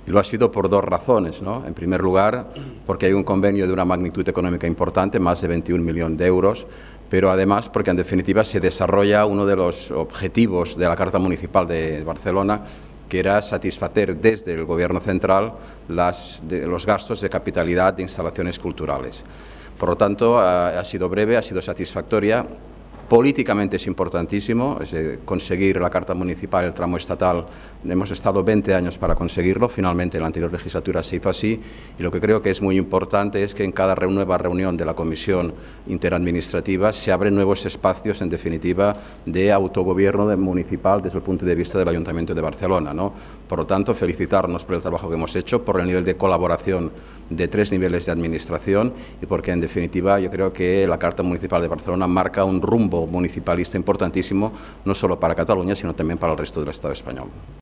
Y lo ha sido por dos razones, ¿no? En primer lugar, porque hay un convenio de una magnitud económica importante, más de 21 millones de euros, pero además porque en definitiva se desarrolla uno de los objetivos de la Carta Municipal de Barcelona, que era satisfacer desde el Gobierno central los gastos de capitalidad de instalaciones culturales. Por lo tanto, ha sido breve, ha sido satisfactoria. Políticamente es importantísimo conseguir la Carta Municipal, el tramo estatal. Hemos estado 20 años para conseguirlo, finalmente en la anterior legislatura se hizo así, y lo que creo que es muy importante es que en cada nueva reunión de la Comisión Interadministrativa se abren nuevos espacios, en definitiva, de autogobierno municipal desde el punto de vista del Ayuntamiento de Barcelona, ¿no? Por lo tanto, felicitarnos por el trabajo que hemos hecho, por el nivel de colaboración de 3 niveles de administración y porque, en definitiva, yo creo que la Carta Municipal de Barcelona marca un rumbo municipalista importantísimo, no solo para Cataluña, sino también para el resto del Estado español.